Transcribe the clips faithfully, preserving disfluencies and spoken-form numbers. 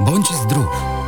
Bądź zdrów.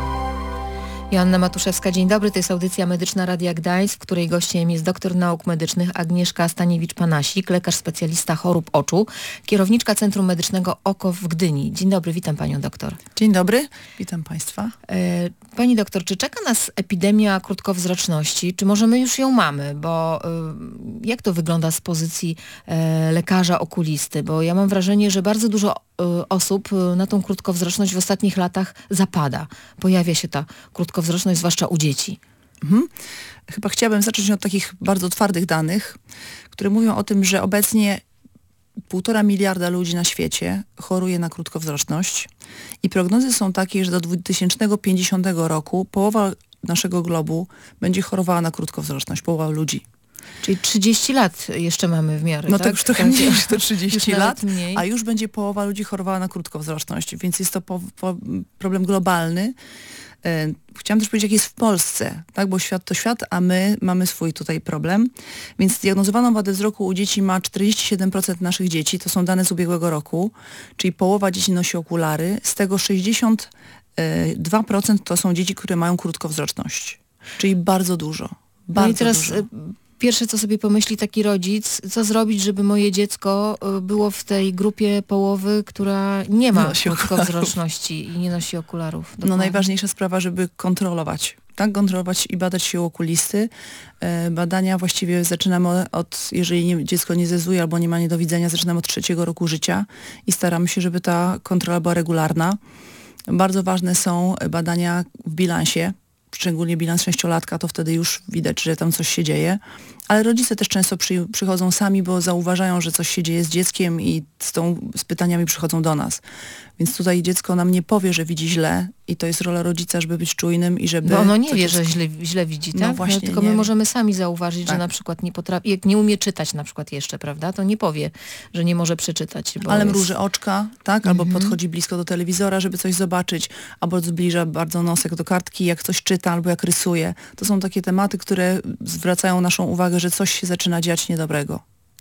Joanna Matuszewska, dzień dobry. To jest audycja medyczna Radia Gdańsk, w której gościem jest doktor nauk medycznych Agnieszka Staniewicz-Panasik, lekarz specjalista chorób oczu, kierowniczka Centrum Medycznego Oko w Gdyni. Dzień dobry, witam panią doktor. Dzień dobry, witam państwa. E, pani doktor, czy czeka nas epidemia krótkowzroczności? Czy może my już ją mamy? Bo e, jak to wygląda z pozycji e, lekarza okulisty? Bo ja mam wrażenie, że bardzo dużo e, osób na tą krótkowzroczność w ostatnich latach zapada. Pojawia się ta krótkowzroczność, zwłaszcza u dzieci. Mhm. Chyba chciałabym zacząć od takich bardzo twardych danych, które mówią o tym, że obecnie półtora miliarda ludzi na świecie choruje na krótkowzroczność i prognozy są takie, że do dwa tysiące pięćdziesiątego roku połowa naszego globu będzie chorowała na krótkowzroczność, połowa ludzi. Czyli trzydzieści lat jeszcze mamy w miarę, No tak? to już trochę mniej niż to trzydzieści lat, mniej. a już będzie połowa ludzi chorowała na krótkowzroczność, więc jest to po, po problem globalny. Chciałam też powiedzieć, jak jest w Polsce, tak? Bo świat to świat, a my mamy swój tutaj problem. Więc zdiagnozowaną wadę wzroku u dzieci ma czterdzieści siedem procent naszych dzieci, to są dane z ubiegłego roku, czyli połowa dzieci nosi okulary, z tego sześćdziesiąt dwa procent to są dzieci, które mają krótkowzroczność, czyli bardzo dużo. Bardzo no i teraz dużo. Pierwsze, co sobie pomyśli taki rodzic, co zrobić, żeby moje dziecko było w tej grupie połowy, która nie ma krótkowzroczności i nie nosi okularów. Dokładnie. No najważniejsza sprawa, żeby kontrolować. Tak, kontrolować i badać się u okulisty. E, badania właściwie zaczynamy od, jeżeli nie, dziecko nie zezuje albo nie ma niedowidzenia, zaczynamy od trzeciego roku życia i staramy się, żeby ta kontrola była regularna. Bardzo ważne są badania w bilansie, szczególnie bilans sześciolatka, to wtedy już widać, że tam coś się dzieje. Ale rodzice też często przy, przychodzą sami, bo zauważają, że coś się dzieje z dzieckiem i z, tą, z pytaniami przychodzą do nas. Więc tutaj dziecko nam nie powie, że widzi źle i to jest rola rodzica, żeby być czujnym i żeby... Bo ono nie wie, że źle, źle widzi, tak? No właśnie, tylko nie my wie. możemy sami zauważyć, tak. że na przykład nie potrafi, jak nie umie czytać na przykład jeszcze, prawda, to nie powie, że nie może przeczytać. Bo Ale jest... mruży oczka, tak? Albo Mhm. podchodzi blisko do telewizora, żeby coś zobaczyć, albo zbliża bardzo nosek do kartki, jak coś czyta, albo jak rysuje. To są takie tematy, które zwracają naszą uwagę, że coś się zaczyna dziać niedobrego.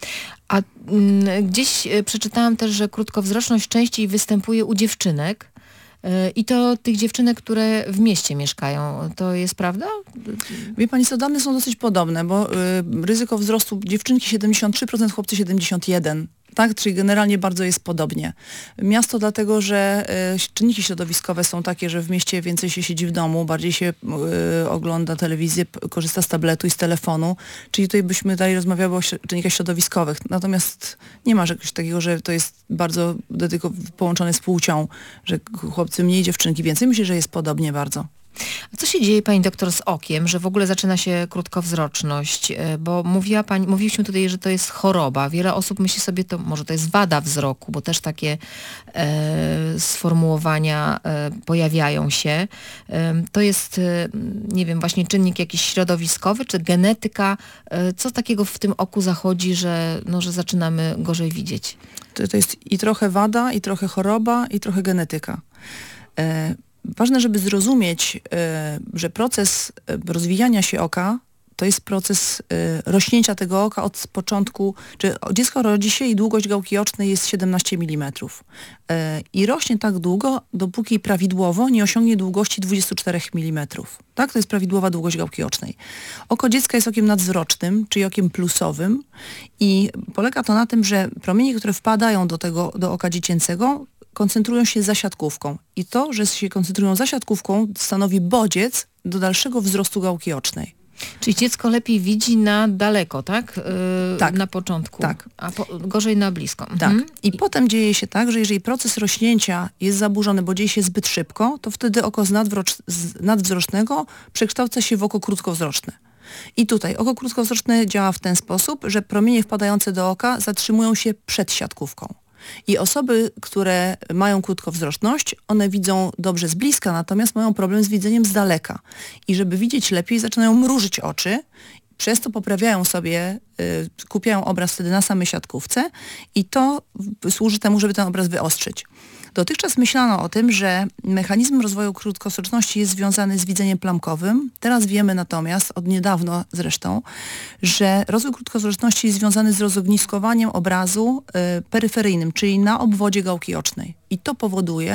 A mm, gdzieś y, przeczytałam też, że krótkowzroczność częściej występuje u dziewczynek y, i to tych dziewczynek, które w mieście mieszkają. To jest prawda? Wie pani co, dane są dosyć podobne, bo y, ryzyko wzrostu dziewczynki siedemdziesiąt trzy procent, chłopcy siedemdziesiąt jeden procent. Tak, czyli generalnie bardzo jest podobnie. Miasto dlatego, że y, czynniki środowiskowe są takie, że w mieście więcej się siedzi w domu, bardziej się y, ogląda telewizję, p- korzysta z tabletu i z telefonu, czyli tutaj byśmy tutaj rozmawiały o ś- czynnikach środowiskowych. Natomiast nie ma czegoś takiego, że to jest bardzo dedyko- połączone z płcią, że chłopcy mniej, dziewczynki więcej. Myślę, że jest podobnie bardzo. A co się dzieje, pani doktor, z okiem, że w ogóle zaczyna się krótkowzroczność? Bo mówiła pani, mówiliśmy tutaj, że to jest choroba. Wiele osób myśli sobie, to może to jest wada wzroku, bo też takie e, sformułowania e, pojawiają się. E, to jest, e, nie wiem, właśnie czynnik jakiś środowiskowy, czy genetyka? E, co takiego w tym oku zachodzi, że, no, że zaczynamy gorzej widzieć? To, to jest i trochę wada, i trochę choroba, i trochę genetyka. E, Ważne, żeby zrozumieć, y, że proces y, rozwijania się oka to jest proces y, rośnięcia tego oka od początku, czy dziecko rodzi się i długość gałki ocznej jest siedemnaście milimetrów. Y, I rośnie tak długo, dopóki prawidłowo nie osiągnie długości dwadzieścia cztery milimetrów. Tak? To jest prawidłowa długość gałki ocznej. Oko dziecka jest okiem nadzwrocznym, czyli okiem plusowym i polega to na tym, że promienie, które wpadają do tego, do oka dziecięcego, koncentrują się za siatkówką. I to, że się koncentrują za siatkówką, stanowi bodziec do dalszego wzrostu gałki ocznej. Czyli dziecko lepiej widzi na daleko, tak? Yy, tak. Na początku. Tak. A po, gorzej na blisko. Tak. Mhm. I, I potem dzieje się tak, że jeżeli proces rośnięcia jest zaburzony, bo dzieje się zbyt szybko, to wtedy oko z, nadwrocz, z nadwzrocznego przekształca się w oko krótkowzroczne. I tutaj oko krótkowzroczne działa w ten sposób, że promienie wpadające do oka zatrzymują się przed siatkówką. I osoby, które mają krótkowzroczność, one widzą dobrze z bliska, natomiast mają problem z widzeniem z daleka. I żeby widzieć lepiej, zaczynają mrużyć oczy, przez to poprawiają sobie, y, kupiają obraz wtedy na samej siatkówce i to służy temu, żeby ten obraz wyostrzyć. Dotychczas myślano o tym, że mechanizm rozwoju krótkowzroczności jest związany z widzeniem plamkowym. Teraz wiemy natomiast, od niedawno zresztą, że rozwój krótkowzroczności jest związany z rozogniskowaniem obrazu y, peryferyjnym, czyli na obwodzie gałki ocznej. I to powoduje,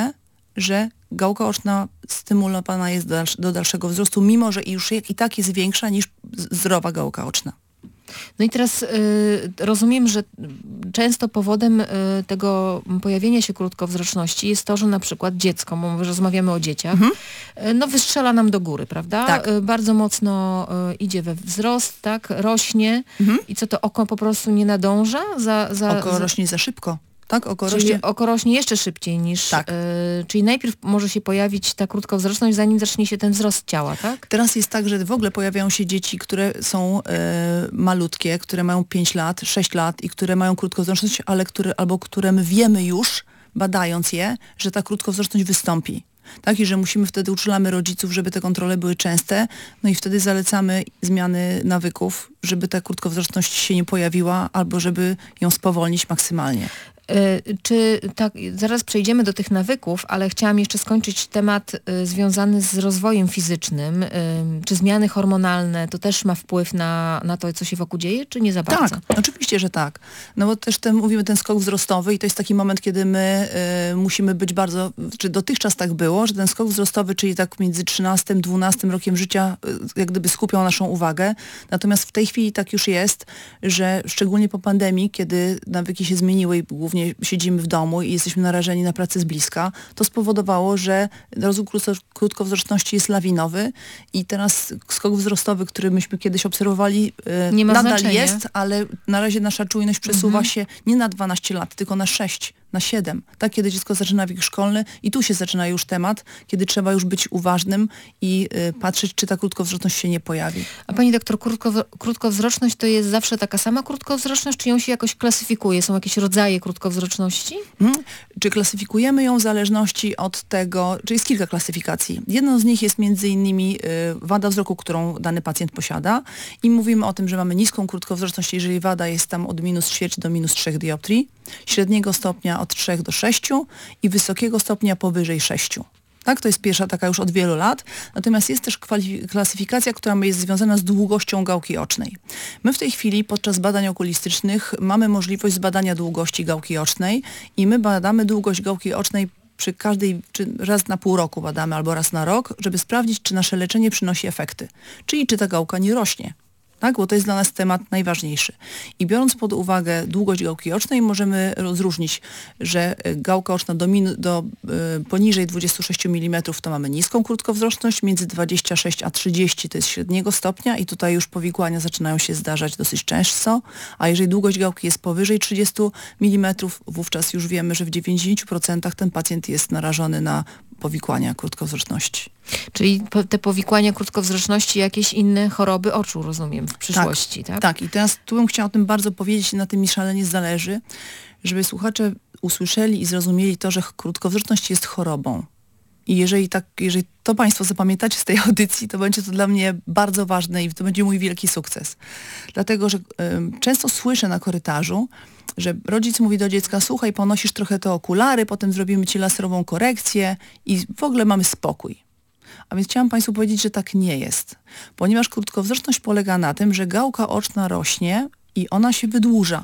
że gałka oczna stymulowana jest do, dalsz- do dalszego wzrostu, mimo że już i tak jest większa niż z- zdrowa gałka oczna. No i teraz y, rozumiem, że często powodem y, tego pojawienia się krótkowzroczności jest to, że na przykład dziecko, bo my rozmawiamy o dzieciach, Mhm. y, no wystrzela nam do góry, prawda? Tak. Y, bardzo mocno y, idzie we wzrost, tak? Rośnie Mhm. i co to oko po prostu nie nadąża? Za, za, Oko za, rośnie za szybko. Tak, oko czyli rośnie... oko rośnie jeszcze szybciej niż... Tak. Y, czyli najpierw może się pojawić ta krótkowzroczność, zanim zacznie się ten wzrost ciała, tak? Teraz jest tak, że w ogóle pojawiają się dzieci, które są e, malutkie, które mają pięć lat, sześć lat i które mają krótkowzroczność, ale które, albo które my wiemy już, badając je, że ta krótkowzroczność wystąpi. Tak, i że musimy wtedy, uczulamy rodziców, żeby te kontrole były częste, no i wtedy zalecamy zmiany nawyków, żeby ta krótkowzroczność się nie pojawiła, albo żeby ją spowolnić maksymalnie. Y, Czy tak, zaraz przejdziemy do tych nawyków, ale chciałam jeszcze skończyć temat y, związany z rozwojem fizycznym. Y, czy zmiany hormonalne to też ma wpływ na, na to, co się wokół dzieje, czy nie za bardzo? Tak, oczywiście, że tak. No bo też ten, mówimy ten skok wzrostowy i to jest taki moment, kiedy my y, musimy być bardzo, czy dotychczas tak było, że ten skok wzrostowy, czyli tak między trzynastym, dwunastym rokiem życia, y, jak gdyby skupiał naszą uwagę. Natomiast w tej chwili tak już jest, że szczególnie po pandemii, kiedy nawyki się zmieniły i głównie siedzimy w domu i jesteśmy narażeni na pracę z bliska, to spowodowało, że rozwój krótko- krótkowzroczności jest lawinowy i teraz skok wzrostowy, który myśmy kiedyś obserwowali, y, Nie ma nadal znaczenia. jest, ale na razie nasza czujność przesuwa się nie na dwanaście lat, tylko na sześć, na siedem. Tak, kiedy dziecko zaczyna wiek szkolny i tu się zaczyna już temat, kiedy trzeba już być uważnym i y, patrzeć, czy ta krótkowzroczność się nie pojawi. A pani doktor, krótko, krótkowzroczność to jest zawsze taka sama krótkowzroczność, czy ją się jakoś klasyfikuje? Są jakieś rodzaje krótkowzroczności? Mhm. Czy klasyfikujemy ją w zależności od tego, czy jest kilka klasyfikacji. Jedną z nich jest między innymi y, wada wzroku, którą dany pacjent posiada i mówimy o tym, że mamy niską krótkowzroczność, jeżeli wada jest tam od minus ćwierć do minus trzech dioptrii, średniego stopnia od trzech do sześciu i wysokiego stopnia powyżej sześciu. Tak, to jest pierwsza taka już od wielu lat. Natomiast jest też kwali- klasyfikacja, która jest związana z długością gałki ocznej. My w tej chwili podczas badań okulistycznych mamy możliwość zbadania długości gałki ocznej i my badamy długość gałki ocznej przy każdej, czy raz na pół roku badamy albo raz na rok, żeby sprawdzić, czy nasze leczenie przynosi efekty. Czyli czy ta gałka nie rośnie. Tak, bo to jest dla nas temat najważniejszy. I biorąc pod uwagę długość gałki ocznej, możemy rozróżnić, że gałka oczna do, min, do y, poniżej dwudziestu sześciu milimetrów to mamy niską krótkowzroczność, między dwadzieścia sześć a trzydzieści to jest średniego stopnia i tutaj już powikłania zaczynają się zdarzać dosyć często, a jeżeli długość gałki jest powyżej trzydziestu milimetrów, wówczas już wiemy, że w dziewięćdziesięciu procentach ten pacjent jest narażony na powikłania krótkowzroczności. Czyli po, te powikłania krótkowzroczności, jakieś inne choroby oczu, rozumiem, w przyszłości, tak? Tak, i teraz tu bym chciała o tym bardzo powiedzieć i na tym mi szalenie zależy, żeby słuchacze usłyszeli i zrozumieli to, że krótkowzroczność jest chorobą. I jeżeli, tak, jeżeli to Państwo zapamiętacie z tej audycji, to będzie to dla mnie bardzo ważne i to będzie mój wielki sukces. Dlatego, że y, często słyszę na korytarzu, że rodzic mówi do dziecka, słuchaj, ponosisz trochę te okulary, potem zrobimy Ci laserową korekcję i w ogóle mamy spokój. A więc chciałam Państwu powiedzieć, że tak nie jest. Ponieważ krótkowzroczność polega na tym, że gałka oczna rośnie i ona się wydłuża.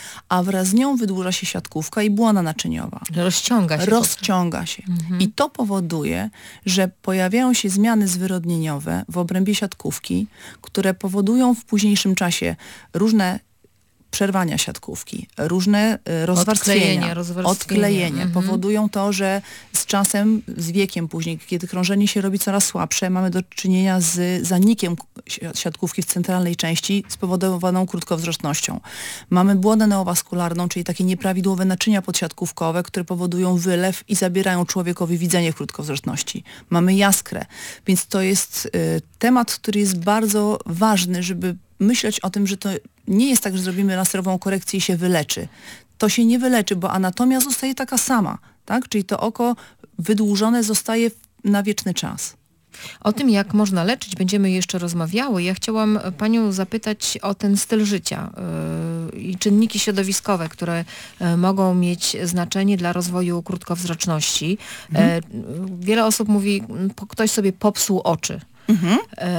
A wraz z nią wydłuża się siatkówka i błona naczyniowa. Rozciąga się. Rozciąga się. Mhm. I to powoduje, że pojawiają się zmiany zwyrodnieniowe w obrębie siatkówki, które powodują w późniejszym czasie różne przerwania siatkówki, różne y, rozwarstwienia, Odklejenie, rozwarstwienie. odklejenie Mhm. powodują to, że z czasem, z wiekiem później, kiedy krążenie się robi coraz słabsze, mamy do czynienia z zanikiem si- siatkówki w centralnej części spowodowaną krótkowzrocznością. Mamy błonę neowaskularną, czyli takie nieprawidłowe naczynia podsiatkówkowe, które powodują wylew i zabierają człowiekowi widzenie w krótkowzroczności. Mamy jaskrę, więc to jest y, temat, który jest bardzo ważny, żeby myśleć o tym, że to nie jest tak, że zrobimy laserową korekcję i się wyleczy. To się nie wyleczy, bo anatomia zostaje taka sama, tak? Czyli to oko wydłużone zostaje na wieczny czas. O tym, jak można leczyć, będziemy jeszcze rozmawiały. Ja chciałam Panią zapytać o ten styl życia yy, i czynniki środowiskowe, które yy, mogą mieć znaczenie dla rozwoju krótkowzroczności. Mhm. Yy, wiele osób mówi, po, ktoś sobie popsuł oczy. Mhm.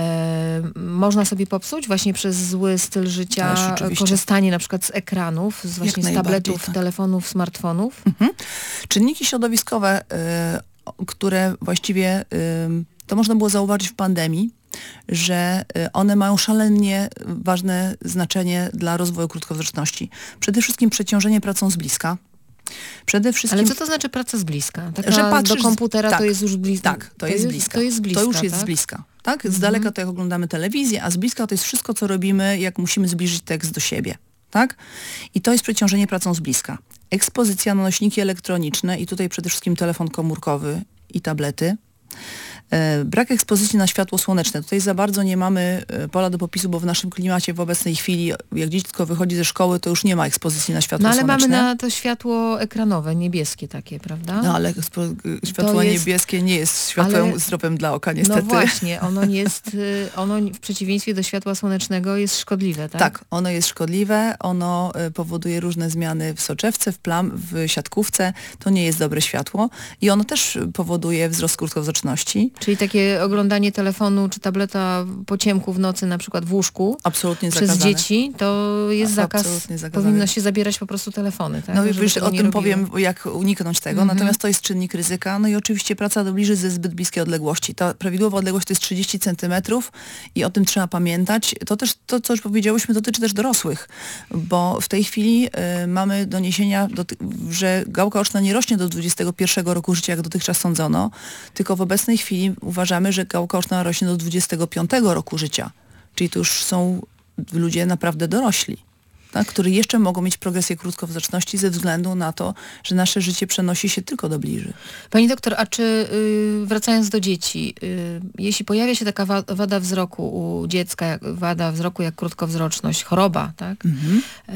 E, można sobie popsuć właśnie przez zły styl życia, Ależ oczywiście. korzystanie na przykład z ekranów, z właśnie z najbardziej, tabletów, tak. telefonów, smartfonów. Mhm. Czynniki środowiskowe, y, które właściwie ym, to można było zauważyć w pandemii, że y, one mają szalenie ważne znaczenie dla rozwoju krótkowzroczności. Przede wszystkim przeciążenie pracą z bliska. Przede wszystkim... Ale co to znaczy praca z bliska? Taka że patrzysz, do komputera tak, to jest już blisko. Tak, to, to jest bliska. To jest bliska, To już jest tak? z bliska. Tak? Z Mhm. daleka to jak oglądamy telewizję, a z bliska to jest wszystko, co robimy, jak musimy zbliżyć tekst do siebie. Tak? I to jest przeciążenie pracą z bliska. Ekspozycja na nośniki elektroniczne i tutaj przede wszystkim telefon komórkowy i tablety. E, brak ekspozycji na światło słoneczne. Tutaj za bardzo nie mamy e, pola do popisu, bo w naszym klimacie w obecnej chwili, jak dziecko wychodzi ze szkoły, to już nie ma ekspozycji na światło No ale słoneczne. mamy na to światło ekranowe, niebieskie takie, prawda? No ale spo- światło jest- niebieskie nie jest światłem ale- zdrowym dla oka, niestety. No właśnie, ono jest, y, ono w przeciwieństwie do światła słonecznego jest szkodliwe, tak? Tak, ono jest szkodliwe, ono y, powoduje różne zmiany w soczewce, w plam, w siatkówce. To nie jest dobre światło i ono też y, powoduje wzrost krótkowzroczności. Czyli takie oglądanie telefonu czy tableta po ciemku w nocy, na przykład w łóżku, Absolutnie przez zakazane. dzieci, to jest A- zakaz. absolutnie zakazane. Powinno się zabierać po prostu telefony, tak? No i Żeby już tego o nie tym robiły. powiem, jak uniknąć tego. Mhm. Natomiast to jest czynnik ryzyka. No i oczywiście praca do bliżej ze zbyt bliskiej odległości. Ta prawidłowa odległość to jest trzydzieści centymetrów i o tym trzeba pamiętać. To też, to co już powiedziałyśmy, dotyczy też dorosłych, bo w tej chwili y, mamy doniesienia, do, że gałka oczna nie rośnie do dwudziestego pierwszego roku życia, jak dotychczas sądzono, tylko w obecnej chwili uważamy, że gałka oczna rośnie do dwudziestego piątego roku życia. Czyli to już są ludzie naprawdę dorośli, tak, którzy jeszcze mogą mieć progresję krótkowzroczności ze względu na to, że nasze życie przenosi się tylko do bliżej. Pani doktor, a czy y, wracając do dzieci, y, jeśli pojawia się taka wa- wada wzroku u dziecka, jak, wada wzroku jak krótkowzroczność, choroba, tak? Mhm. E,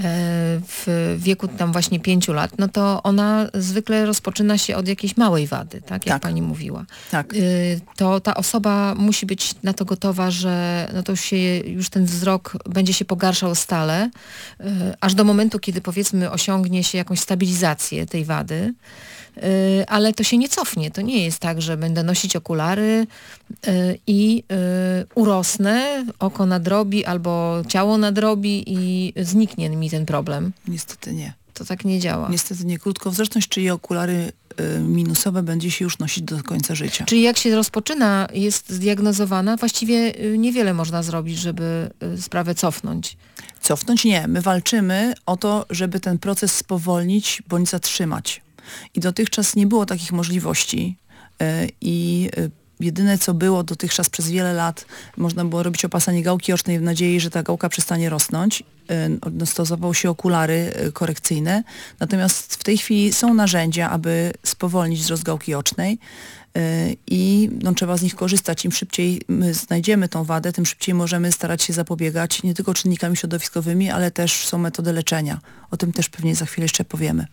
w wieku tam właśnie pięciu lat, no to ona zwykle rozpoczyna się od jakiejś małej wady, tak? Jak Tak. pani mówiła. Tak. Y, to ta osoba musi być na to gotowa, że no to się już ten wzrok będzie się pogarszał stale, y, aż do momentu, kiedy powiedzmy osiągnie się jakąś stabilizację tej wady, y, ale to się nie cofnie. To nie jest tak, że będę nosić okulary y, i y, urosnę, oko nadrobi albo ciało nadrobi i zniknie mi ten problem. Niestety nie. To tak nie działa. Niestety nie. Krótkowzroczność, czyli okulary y, minusowe będzie się już nosić do końca życia. Czyli jak się rozpoczyna, jest zdiagnozowana, właściwie y, niewiele można zrobić, żeby y, sprawę cofnąć. Cofnąć nie. My walczymy o to, żeby ten proces spowolnić bądź zatrzymać. I dotychczas nie było takich możliwości. Y, I y, jedyne co było dotychczas przez wiele lat, można było robić opasanie gałki ocznej w nadziei, że ta gałka przestanie rosnąć. Y, Stosowało się okulary y, korekcyjne. Natomiast w tej chwili są narzędzia, aby spowolnić wzrost gałki ocznej. Y, I no, trzeba z nich korzystać. Im szybciej my znajdziemy tą wadę, tym szybciej możemy starać się zapobiegać nie tylko czynnikami środowiskowymi, ale też są metody leczenia. O tym też pewnie za chwilę jeszcze powiemy.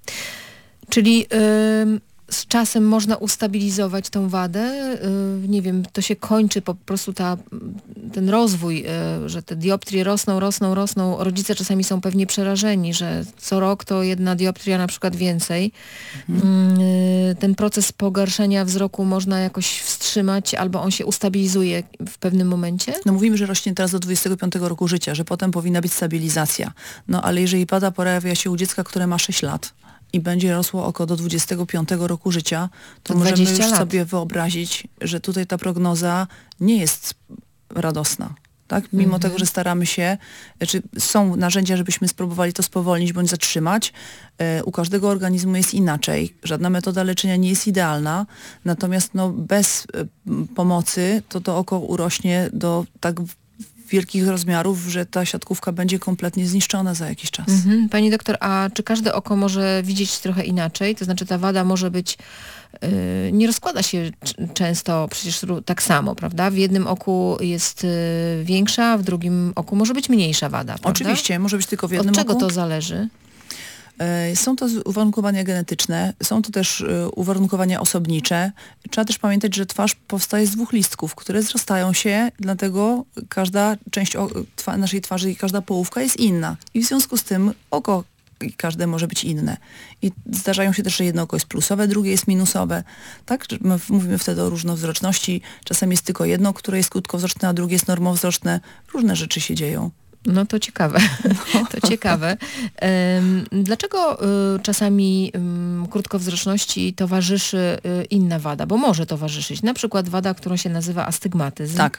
Czyli ym, z czasem można ustabilizować tą wadę, y, nie wiem, to się kończy po prostu ta, ten rozwój, y, że te dioptrie rosną, rosną, rosną. Rodzice czasami są pewnie przerażeni, że co rok to jedna dioptria na przykład więcej. Mhm. Y, ten proces pogarszania wzroku można jakoś wstrzymać albo on się ustabilizuje w pewnym momencie? No mówimy, że rośnie teraz do dwudziestego piątego roku życia, że potem powinna być stabilizacja. No ale jeżeli wada pojawia się u dziecka, które ma sześć lat i będzie rosło oko do dwudziestego piątego roku życia, to To możemy już dwadzieścia lat. sobie wyobrazić, że tutaj ta prognoza nie jest radosna. Tak? Mimo Mhm. tego, że staramy się, czy są narzędzia, żebyśmy spróbowali to spowolnić bądź zatrzymać, e, u każdego organizmu jest inaczej. Żadna metoda leczenia nie jest idealna, natomiast no, bez e, m, pomocy to to oko urośnie do tak w- wielkich rozmiarów, że ta siatkówka będzie kompletnie zniszczona za jakiś czas. Mhm. Pani doktor, a czy każde oko może widzieć trochę inaczej? To znaczy ta wada może być, yy, nie rozkłada się c- często przecież ró- tak samo, prawda? W jednym oku jest yy, większa, w drugim oku może być mniejsza wada, prawda? Oczywiście, może być tylko w jednym Od czego oku. to zależy? E, Są to z- uwarunkowania genetyczne, są to też e, uwarunkowania osobnicze. Trzeba też pamiętać, że twarz powstaje z dwóch listków, które zrastają się, dlatego każda część o- twa- naszej twarzy i każda połówka jest inna. I w związku z tym oko i każde może być inne. I zdarzają się też, że jedno oko jest plusowe, drugie jest minusowe. Tak? My w- mówimy wtedy o różnowzroczności. Czasem jest tylko jedno, które jest krótkowzroczne, a drugie jest normowzroczne. Różne rzeczy się dzieją. No to ciekawe. No. To ciekawe. Ym, Dlaczego y, czasami ym, krótkowzroczności towarzyszy y, inna wada? Bo może towarzyszyć. Na przykład wada, którą się nazywa astygmatyzm. Tak.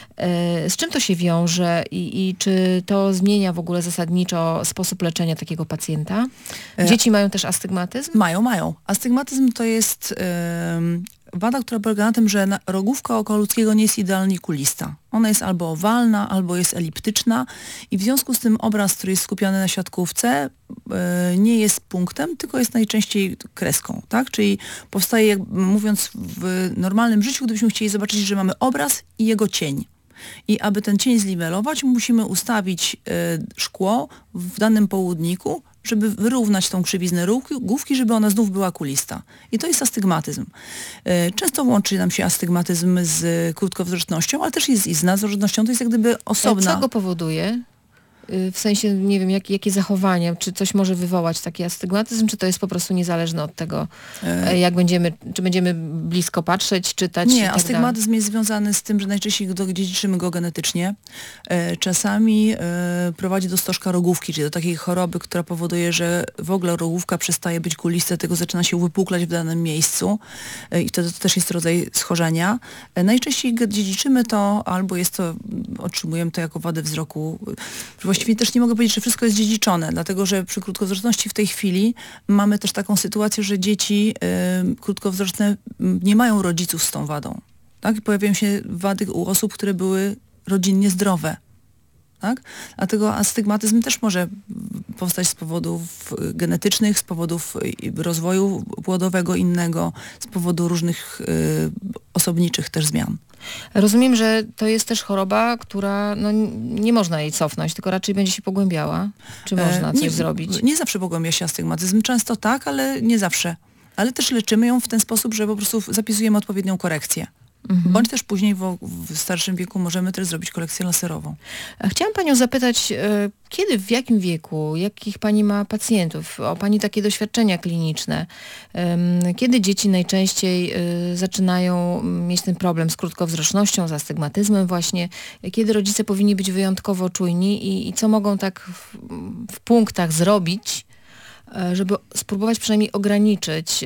Y, Z czym to się wiąże i, i czy to zmienia w ogóle zasadniczo sposób leczenia takiego pacjenta? E, Dzieci mają też astygmatyzm? Mają, mają. Astygmatyzm to jest ym, wada, która polega na tym, że na, rogówka oka ludzkiego nie jest idealnie kulista. Ona jest albo owalna, albo jest eliptyczna i w związku z tym obraz, który jest skupiony na siatkówce, y, nie jest punktem, tylko jest najczęściej kreską, tak? Czyli powstaje, jak, mówiąc w normalnym życiu, gdybyśmy chcieli zobaczyć, że mamy obraz i jego cień. I aby ten cień zniwelować, musimy ustawić y, szkło w danym południku, żeby wyrównać tą krzywiznę rogówki, żeby ona znów była kulista. I to jest astygmatyzm. Y, często łączy nam się astygmatyzm z krótkowzrocznością, ale też jest i z nadzorocznością. To jest jak gdyby osobna... Co go powoduje? Y, W sensie, nie wiem, jak, jakie zachowania, czy coś może wywołać taki astygmatyzm, czy to jest po prostu niezależne od tego, e, jak będziemy, czy będziemy blisko patrzeć, czytać i Nie, tak dalej? astygmatyzm jest związany z tym, że najczęściej go- dziedziczymy go genetycznie. E, czasami e, prowadzi do stożka rogówki, czyli do takiej choroby, która powoduje, że w ogóle rogówka przestaje być kulista, tylko zaczyna się uwypuklać w danym miejscu e, i wtedy to też jest rodzaj schorzenia. E, najczęściej ge- dziedziczymy to, albo jest to, otrzymujemy to jako wadę wzroku. Właściwie też nie mogę powiedzieć, że wszystko jest dziedziczone, dlatego że przy krótkowzroczności w tej chwili mamy też taką sytuację, że dzieci y, krótkowzroczne m, nie mają rodziców z tą wadą. Tak? I pojawiają się wady u osób, które były rodzinnie zdrowe. Tak? Dlatego astygmatyzm też może powstać z powodów genetycznych, z powodów y, rozwoju płodowego innego, z powodu różnych y, osobniczych też zmian. Rozumiem, że to jest też choroba, która no, n- nie można jej cofnąć, tylko raczej będzie się pogłębiała. Czy można E, coś nie, zrobić? Nie zawsze pogłębia się astygmatyzm. Często tak, ale nie zawsze. Ale też leczymy ją w ten sposób, że po prostu zapisujemy odpowiednią korekcję. Mhm. Bądź też później w, w starszym wieku możemy też zrobić korekcję laserową. A chciałam panią zapytać, e, kiedy, w jakim wieku, jakich pani ma pacjentów, o pani takie doświadczenia kliniczne, Em, kiedy dzieci najczęściej e, zaczynają mieć ten problem z krótkowzrocznością, z astygmatyzmem właśnie, kiedy rodzice powinni być wyjątkowo czujni i, i co mogą tak w, w punktach zrobić, e, żeby spróbować przynajmniej ograniczyć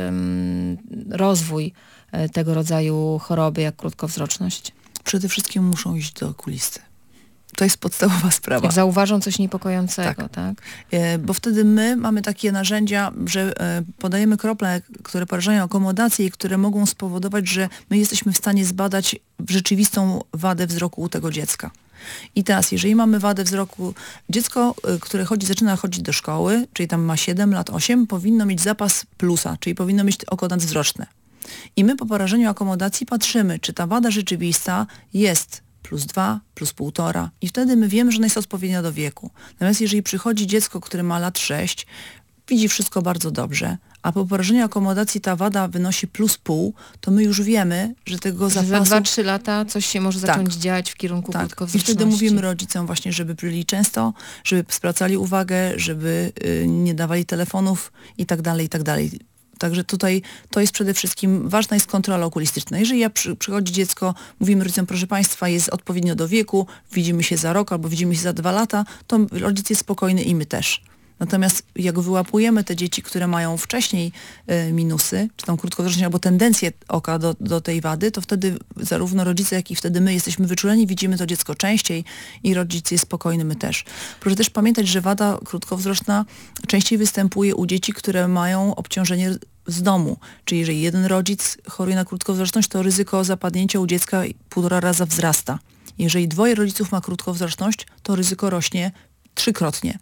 em, rozwój e, tego rodzaju choroby jak krótkowzroczność? Przede wszystkim muszą iść do okulisty. To jest podstawowa sprawa. Jak zauważą coś niepokojącego, Tak. tak? E, Bo wtedy my mamy takie narzędzia, że e, podajemy krople, które porażają akomodację i które mogą spowodować, że my jesteśmy w stanie zbadać rzeczywistą wadę wzroku u tego dziecka. I teraz, jeżeli mamy wadę wzroku, dziecko, y, które chodzi, zaczyna chodzić do szkoły, czyli tam ma siedem lat, osiem, powinno mieć zapas plusa, czyli powinno mieć oko nadzwroczne. I my po porażeniu akomodacji patrzymy, czy ta wada rzeczywista jest plus dwa, plus półtora i wtedy my wiemy, że ona jest odpowiednia do wieku. Natomiast jeżeli przychodzi dziecko, które ma lat sześć, widzi wszystko bardzo dobrze, a po porażeniu akomodacji ta wada wynosi plus pół, to my już wiemy, że tego Że zapasu... za dwa trzy lata coś się może zacząć Tak. działać w kierunku Tak. I krótkowzroczności. wtedy mówimy rodzicom właśnie, żeby byli często, żeby zwracali uwagę, żeby y, nie dawali telefonów i tak dalej, i tak dalej. Także tutaj to jest przede wszystkim, ważna jest kontrola okulistyczna. Jeżeli ja przy, przychodzi dziecko, mówimy rodzicom, proszę Państwa, jest odpowiednio do wieku, widzimy się za rok albo widzimy się za dwa lata, to rodzic jest spokojny i my też. Natomiast jak wyłapujemy te dzieci, które mają wcześniej y, minusy, czy tą krótkowzroczność albo tendencję oka do, do tej wady, to wtedy zarówno rodzice, jak i wtedy my jesteśmy wyczuleni, widzimy to dziecko częściej i rodzic jest spokojny, my też. Proszę też pamiętać, że wada krótkowzroczna częściej występuje u dzieci, które mają obciążenie z domu. Czyli jeżeli jeden rodzic choruje na krótkowzroczność, to ryzyko zapadnięcia u dziecka półtora raza wzrasta. Jeżeli dwoje rodziców ma krótkowzroczność, to ryzyko rośnie trzykrotnie.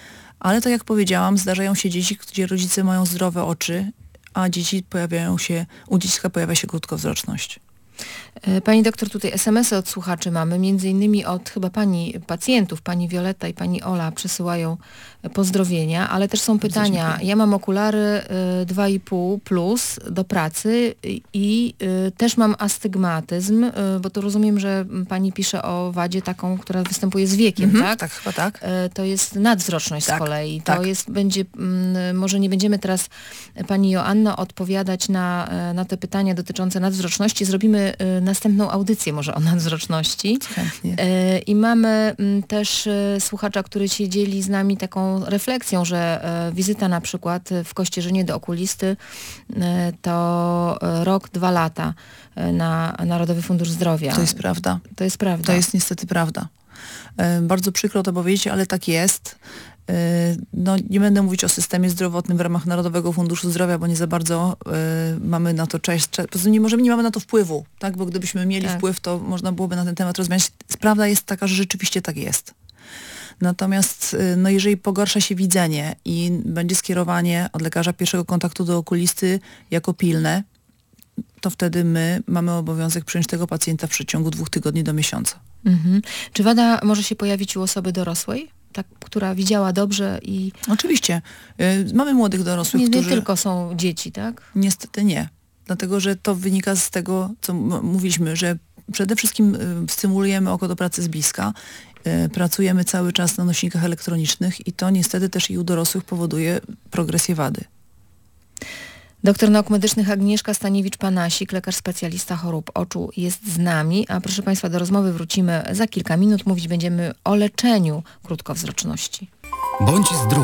Ale tak jak powiedziałam, zdarzają się dzieci, gdzie rodzice mają zdrowe oczy, a dzieci pojawiają się, u dziecka pojawia się krótkowzroczność. Pani doktor, tutaj es em esy od słuchaczy mamy, między innymi od chyba pani pacjentów, pani Wioletta i pani Ola przesyłają pozdrowienia, ale też są pytania. dziękuję. Ja mam okulary y, dwa i pół plus do pracy i, i y, też mam astygmatyzm, y, bo to rozumiem, że pani pisze o wadzie taką, która występuje z wiekiem, Mhm, tak? tak, chyba tak. E, To jest nadzwroczność Tak, z kolei. To tak. jest, będzie, mm, może nie będziemy teraz, e, pani Joanno, odpowiadać na, e, na te pytania dotyczące nadzwroczności. Zrobimy y, następną audycję może o nadwzroczności. Chętnie. Y, I mamy y, też y, słuchacza, który się dzieli z nami taką refleksją, że y, wizyta na przykład w Kościerzynie do okulisty y, to y, rok, dwa lata y, na Narodowy Fundusz Zdrowia. To jest prawda. To jest prawda. To jest niestety prawda. E, bardzo przykro to powiedzieć, ale tak jest. E, no, nie będę mówić o systemie zdrowotnym w ramach Narodowego Funduszu Zdrowia, bo nie za bardzo e, mamy na to cześć. Po prostu nie, możemy, nie mamy na to wpływu, tak? Bo gdybyśmy mieli tak. wpływ, to można byłoby na ten temat rozmawiać. Prawda jest taka, że rzeczywiście tak jest. Natomiast no, jeżeli pogarsza się widzenie i będzie skierowanie od lekarza pierwszego kontaktu do okulisty jako pilne, to wtedy my mamy obowiązek przyjąć tego pacjenta w przeciągu dwóch tygodni do miesiąca. Mhm. Czy wada może się pojawić u osoby dorosłej, tak, która widziała dobrze i... Oczywiście. Y, mamy młodych dorosłych, Nie, nie którzy... tylko są dzieci, tak? Niestety nie. Dlatego, że to wynika z tego, co m- mówiliśmy, że przede wszystkim y, stymulujemy oko do pracy z bliska. Y, pracujemy cały czas na nośnikach elektronicznych i to niestety też i u dorosłych powoduje progresję wady. Doktor nauk medycznych Agnieszka Staniewicz-Panasik, lekarz specjalista chorób oczu, jest z nami, a proszę Państwa, do rozmowy wrócimy za kilka minut. Mówić będziemy o leczeniu krótkowzroczności. Bądź zdrów.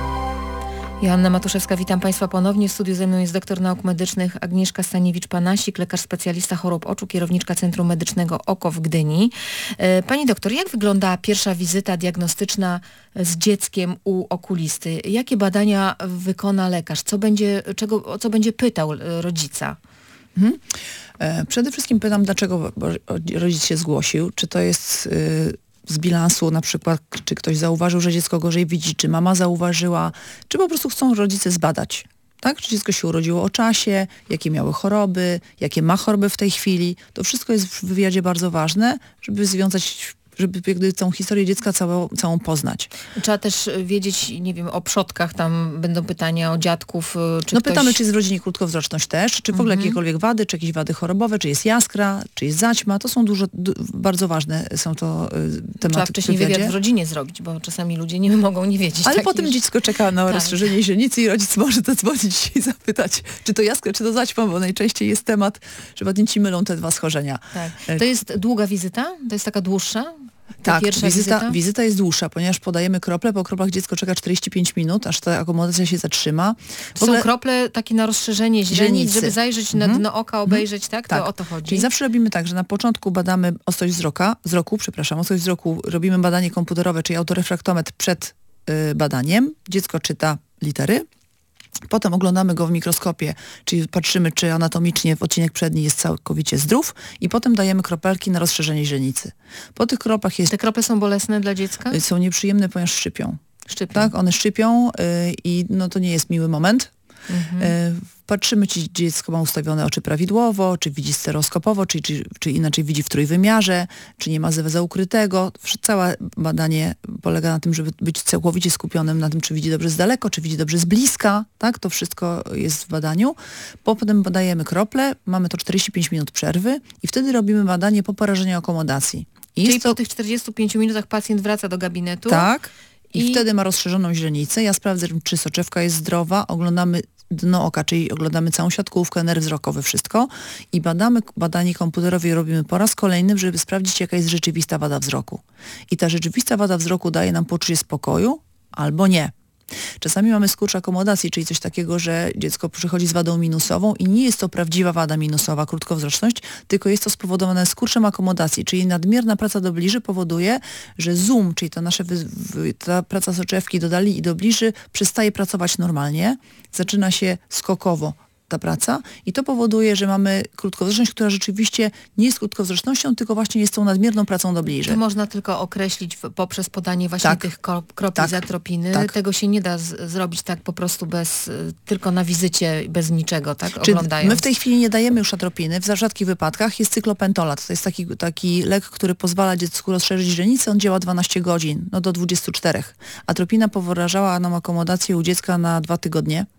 Joanna Matuszewska, witam Państwa ponownie. W studiu ze mną jest doktor nauk medycznych Agnieszka Staniewicz-Panasik, lekarz specjalista chorób oczu, kierowniczka Centrum Medycznego Oko w Gdyni. Pani doktor, jak wygląda pierwsza wizyta diagnostyczna z dzieckiem u okulisty? Jakie badania wykona lekarz? Co będzie, czego, o co będzie pytał rodzica? Mhm. E, przede wszystkim pytam, dlaczego rodzic się zgłosił. Czy to jest... Y- z bilansu na przykład, czy ktoś zauważył, że dziecko gorzej widzi, czy mama zauważyła, czy po prostu chcą rodzice zbadać, tak? Czy dziecko się urodziło o czasie, jakie miały choroby, jakie ma choroby w tej chwili. To wszystko jest w wywiadzie bardzo ważne, żeby związać, żeby jakby tą historię dziecka całą, całą poznać. Trzeba też wiedzieć, nie wiem, o przodkach, tam będą pytania o dziadków, czy No ktoś... pytamy, czy jest w rodzinie krótkowzroczność też, czy w ogóle Mhm. jakiekolwiek wady, czy jakieś wady chorobowe, czy jest jaskra, czy jest zaćma. To są dużo, du- bardzo ważne są to y, tematy. Trzeba wcześniej w wywiadzie. wywiad w rodzinie zrobić, bo czasami ludzie nie mogą nie wiedzieć. Ale takich potem rzeczy. dziecko czeka na Tak. rozszerzenie źrenicy i rodzic może zadzwonić i zapytać, czy to jaskra, czy to zaćma, bo najczęściej jest temat, że pacjenci mylą te dwa schorzenia. Tak. To jest długa wizyta? To jest taka dłuższa? Ta Tak, pierwsza wizyta, wizyta? wizyta jest dłuższa, ponieważ podajemy krople, po kroplach dziecko czeka czterdzieści pięć minut, aż ta akomodacja się zatrzyma. W Są ogóle- krople takie na rozszerzenie źrenic, Źrenicy. żeby zajrzeć na Mhm. dno oka, obejrzeć, tak? To Tak. o to chodzi. Czyli zawsze robimy tak, że na początku badamy ostrość wzroka, wzroku, przepraszam, ostrość wzroku, robimy badanie komputerowe, czyli autorefraktometr przed y, badaniem. Dziecko czyta litery. Potem oglądamy go w mikroskopie, czyli patrzymy, czy anatomicznie w odcinek przedni jest całkowicie zdrów i potem dajemy kropelki na rozszerzenie źrenicy. Po tych kroplach jest, Te krople są bolesne dla dziecka? są nieprzyjemne, ponieważ szczypią. Szczypią. Tak, one szczypią y, i no, to nie jest miły moment. Mhm. Y, patrzymy, czy dziecko ma ustawione oczy prawidłowo, czy widzi stereoskopowo, czy, czy, czy inaczej widzi w trójwymiarze, czy nie ma zewnętrznie ukrytego. Wsz- Całe badanie polega na tym, żeby być całkowicie skupionym na tym, czy widzi dobrze z daleko, czy widzi dobrze z bliska. Tak, to wszystko jest w badaniu. Potem badajemy krople, mamy to czterdzieści pięć minut przerwy i wtedy robimy badanie po porażeniu akomodacji. I Czyli jest to, po tych czterdziestu pięciu minutach pacjent wraca do gabinetu? tak, i, I- wtedy ma rozszerzoną źrenicę. Ja sprawdzę, czy soczewka jest zdrowa, oglądamy dno oka, czyli oglądamy całą siatkówkę, nerw wzrokowy, wszystko i badamy, badanie komputerowe robimy po raz kolejny, żeby sprawdzić, jaka jest rzeczywista wada wzroku. I ta rzeczywista wada wzroku daje nam poczucie spokoju albo nie. Czasami mamy skurcz akomodacji, czyli coś takiego, że dziecko przychodzi z wadą minusową i nie jest to prawdziwa wada minusowa, krótkowzroczność, tylko jest to spowodowane skurczem akomodacji, czyli nadmierna praca do bliży powoduje, że zoom, czyli to nasze wy, wy, ta praca soczewki do dali i do bliży przestaje pracować normalnie, zaczyna się skokowo ta praca i to powoduje, że mamy krótkowzroczność, która rzeczywiście nie jest krótkowzrocznością, tylko właśnie jest tą nadmierną pracą do bliży. To można tylko określić w, poprzez podanie właśnie Tak. tych kro- kropli Tak. z atropiny. Tak. Tego się nie da z, zrobić tak po prostu bez, y, tylko na wizycie, bez niczego, tak? Czy Oglądając. my w tej chwili nie dajemy już atropiny, w rzadkich wypadkach jest cyklopentolat. To jest taki, taki lek, który pozwala dziecku rozszerzyć źrenicę, on działa dwanaście godzin, no do dwudziestu czterech. Atropina powyrażała nam akomodację u dziecka na dwa tygodnie.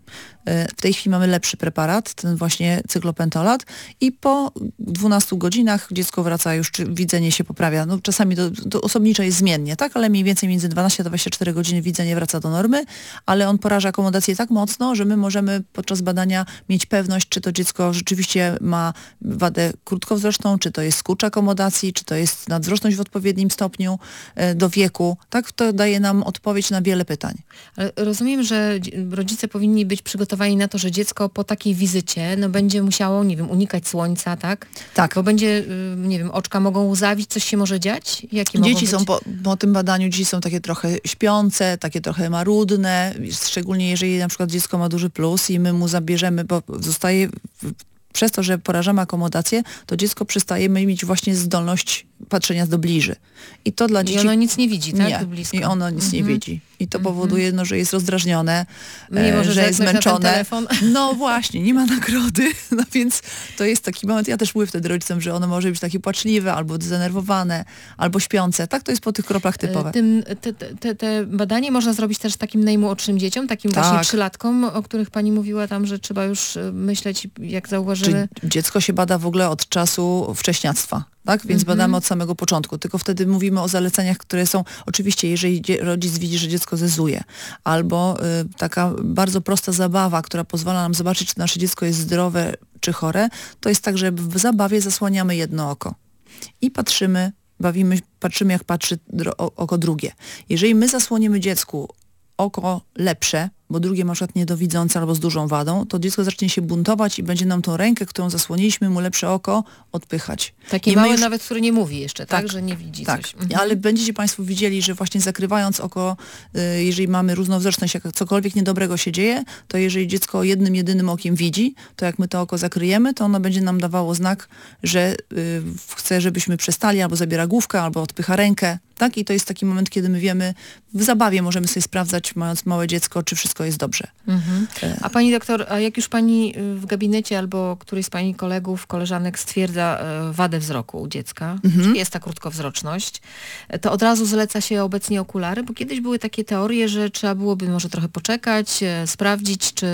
W tej chwili mamy lepszy preparat, ten właśnie cyklopentolat i po dwunastu godzinach dziecko wraca już, czy widzenie się poprawia. No, czasami to, to osobniczo jest zmiennie, tak, ale mniej więcej między dwanaście a dwadzieścia cztery godziny widzenie wraca do normy, ale on poraża akomodację tak mocno, że my możemy podczas badania mieć pewność, czy to dziecko rzeczywiście ma wadę krótkowzroczną, czy to jest skurcz akomodacji, czy to jest nadwzroczność w odpowiednim stopniu e, do wieku. Tak, to daje nam odpowiedź na wiele pytań. Ale rozumiem, że rodzice powinni być przygotowani na to, że dziecko po takiej wizycie no, będzie musiało, nie wiem, unikać słońca, tak? Tak. Bo będzie, nie wiem, oczka mogą łzawić, coś się może dziać? Jakie Dzieci mogą są być? po, po tym badaniu, dzieci są takie trochę śpiące, takie trochę marudne, szczególnie jeżeli na przykład dziecko ma duży plus i my mu zabierzemy, bo zostaje... Przez to, że porażamy akomodację, to dziecko przestajemy mieć właśnie zdolność patrzenia do bliży. I to dla I dzieci... ono nic nie widzi, tak? Nie. Blisko. I ono nic Mhm. nie widzi. I to Mhm. powoduje, no, że jest rozdrażnione, Nie e, może że jest zerknąć na ten zmęczone. telefon. No właśnie, nie ma nagrody. No więc to jest taki moment, ja też mówię wtedy rodzicom, że ono może być takie płaczliwe, albo zdenerwowane, albo śpiące. Tak, to jest po tych kroplach typowe. Tym, te, te, te badanie można zrobić też takim najmłodszym dzieciom, takim Tak. właśnie trzylatkom, o których pani mówiła tam, że trzeba już myśleć, jak zauważymy. Czy dziecko się bada w ogóle od czasu wcześniactwa. Tak? Więc Mhm. badamy od samego początku. Tylko wtedy mówimy o zaleceniach, które są, oczywiście, jeżeli dzie- rodzic widzi, że dziecko zezuje, albo y, taka bardzo prosta zabawa, która pozwala nam zobaczyć, czy nasze dziecko jest zdrowe, czy chore, to jest tak, że w zabawie zasłaniamy jedno oko i patrzymy, bawimy, patrzymy, jak patrzy dro- o- oko drugie. Jeżeli my zasłonimy dziecku oko lepsze, bo drugie na przykład niedowidzące albo z dużą wadą, to dziecko zacznie się buntować i będzie nam tą rękę, którą zasłoniliśmy mu lepsze oko, odpychać. Takie I my małe już- nawet, które nie mówi jeszcze, tak? Tak, Że nie widzi Tak, coś. Mhm. ale będziecie Państwo widzieli, że właśnie zakrywając oko, y, jeżeli mamy różnowzroczność, jak cokolwiek niedobrego się dzieje, to jeżeli dziecko jednym, jedynym okiem widzi, to jak my to oko zakryjemy, to ono będzie nam dawało znak, że y, chce, żebyśmy przestali, albo zabiera główkę, albo odpycha rękę. Tak? I to jest taki moment, kiedy my wiemy, w zabawie możemy sobie sprawdzać, mając małe dziecko, czy wszystko jest dobrze. Mhm. E. A pani doktor, a jak już pani w gabinecie albo któryś z pani kolegów, koleżanek stwierdza e, wadę wzroku u dziecka, Mhm. czyli jest ta krótkowzroczność, e, to od razu zaleca się obecnie okulary, bo kiedyś były takie teorie, że trzeba byłoby może trochę poczekać, e, sprawdzić, czy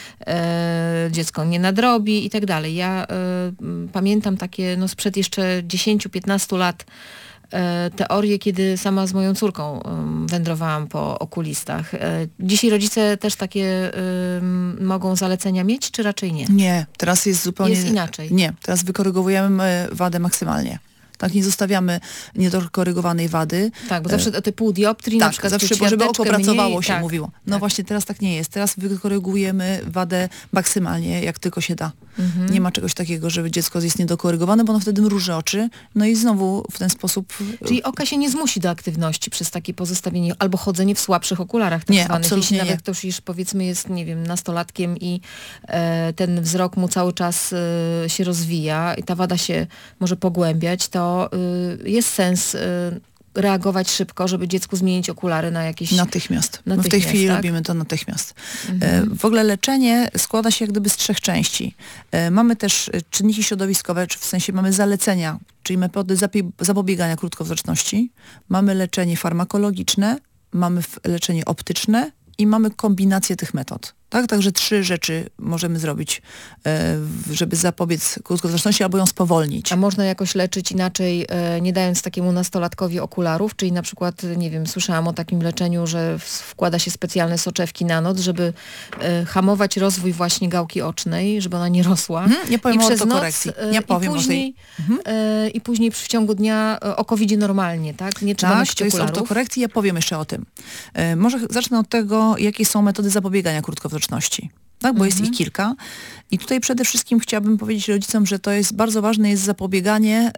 e, dziecko nie nadrobi i tak dalej. Ja e, m, pamiętam takie no sprzed jeszcze dziesięciu piętnastu lat e, teorię, kiedy sama z moją córką em, wędrowałam po okulistach. E, Dzisiaj rodzice też takie em, mogą zalecenia mieć, czy raczej nie? Nie, teraz jest zupełnie... Jest inaczej. Nie, teraz wykorygowujemy wadę maksymalnie. Tak, nie zostawiamy niedokorygowanej wady. Tak, bo zawsze o te pół dioptrii na Tak, przykład zawsze, czy bo żeby oko ćwiarteczkę pracowało mniej, się tak, mówiło. No tak. właśnie teraz tak nie jest. Teraz wykorygujemy wadę maksymalnie, jak tylko się da. Mhm. Nie ma czegoś takiego, żeby dziecko jest niedokorygowane, bo ono wtedy mruży oczy. No i znowu w ten sposób... Czyli oka się nie zmusi do aktywności przez takie pozostawienie albo chodzenie w słabszych okularach tak Nie, zwanych. absolutnie Jeśli nie. nawet ktoś już powiedzmy jest, nie wiem, nastolatkiem i e, ten wzrok mu cały czas e, się rozwija i ta wada się może pogłębiać, to e, jest sens e, reagować szybko, żeby dziecku zmienić okulary na jakieś... Natychmiast. My w tej Natychmiast, chwili tak? robimy to natychmiast. Mhm. E, W ogóle leczenie składa się jak gdyby z trzech części. E, Mamy też e, czynniki środowiskowe, czy w sensie mamy zalecenia, czyli metody zapie- zapobiegania krótkowzroczności. Mamy leczenie farmakologiczne, mamy f- leczenie optyczne i mamy kombinację tych metod. Tak? Także trzy rzeczy możemy zrobić, e, w- żeby zapobiec krótkowzroczności albo ją spowolnić. A można jakoś leczyć inaczej, e, nie dając takiemu nastolatkowi okularów? Czyli na przykład, nie wiem, słyszałam o takim leczeniu, że w- wkłada się specjalne soczewki na noc, żeby e, hamować rozwój właśnie gałki ocznej, żeby ona nie rosła. Mhm, nie powiem I o przez noc, ortokorekcji. e, Nie powiem i o tej... później, e, I później w ciągu dnia e, oko widzi normalnie, tak? Nie trzeba Tak, nosić to jest okularów. ortokorekcja, ja powiem jeszcze o tym. E, może ch- zacznę od tego, jakie są metody zapobiegania krótkowzroczności. Tak, bo jest ich kilka. I tutaj przede wszystkim chciałabym powiedzieć rodzicom, że to jest bardzo ważne, jest zapobieganie, e,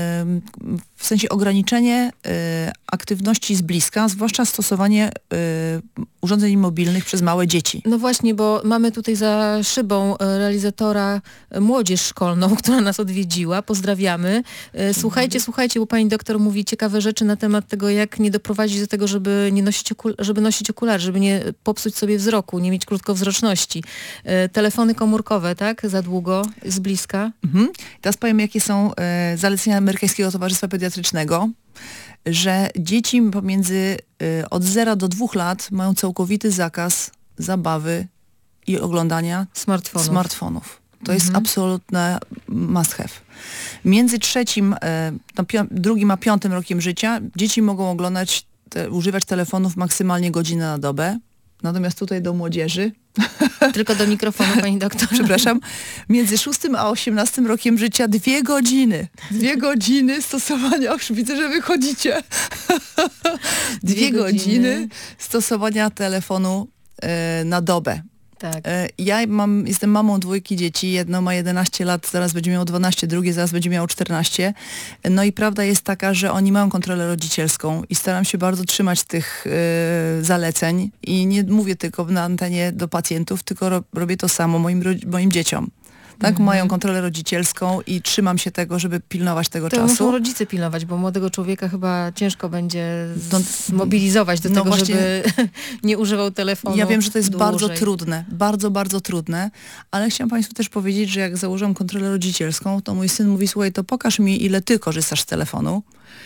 w sensie ograniczenie e, aktywności z bliska, zwłaszcza stosowanie e, urządzeń mobilnych przez małe dzieci. No właśnie, bo mamy tutaj za szybą e, realizatora e, młodzież szkolną, która nas odwiedziła. Pozdrawiamy. E, Słuchajcie, słuchajcie, bo pani doktor mówi ciekawe rzeczy na temat tego, jak nie doprowadzić do tego, żeby nie nosić, okul- żeby nosić okulary, żeby nie popsuć sobie wzroku, nie mieć krótkowzroczności. E, Telefony komórkowe, tak? Za długo, z bliska. Mhm. Teraz powiem, jakie są e, zalecenia Amerykańskiego Towarzystwa Pediatrycznego, że dzieci pomiędzy e, od zera do dwóch lat mają całkowity zakaz zabawy i oglądania Smartfonów. smartfonów. To Mhm. jest absolutne must have. Między trzecim, e, no, pią- drugim a piątym rokiem życia dzieci mogą oglądać, te, używać telefonów maksymalnie godzinę na dobę. Natomiast tutaj do młodzieży, Tylko do mikrofonu, pani doktor. przepraszam, między szóstym a osiemnastym rokiem życia dwie godziny. Dwie godziny stosowania, już widzę, że wychodzicie. Dwie, Dwie godziny. godziny stosowania telefonu e, na dobę. Tak. E, Ja mam, jestem mamą dwójki dzieci, jedno ma jedenaście lat, zaraz będzie miało dwanaście, drugie zaraz będzie miało czternaście. No i prawda jest taka, że oni mają kontrolę rodzicielską i staram się bardzo trzymać tych e, zaleceń i nie mówię tylko na antenie do pacjentów, tylko ro, robię to samo moim, ro- moim dzieciom. Tak, Mhm. mają kontrolę rodzicielską i trzymam się tego, żeby pilnować tego To czasu. muszą rodzice pilnować, bo młodego człowieka chyba ciężko będzie No, zmobilizować do no tego, właśnie. żeby nie używał telefonu. Ja wiem, że to jest dłużej. bardzo trudne, bardzo, bardzo trudne, ale chciałam Państwu też powiedzieć, że jak założyłam kontrolę rodzicielską, to mój syn mówi, słuchaj, to pokaż mi, ile ty korzystasz z telefonu.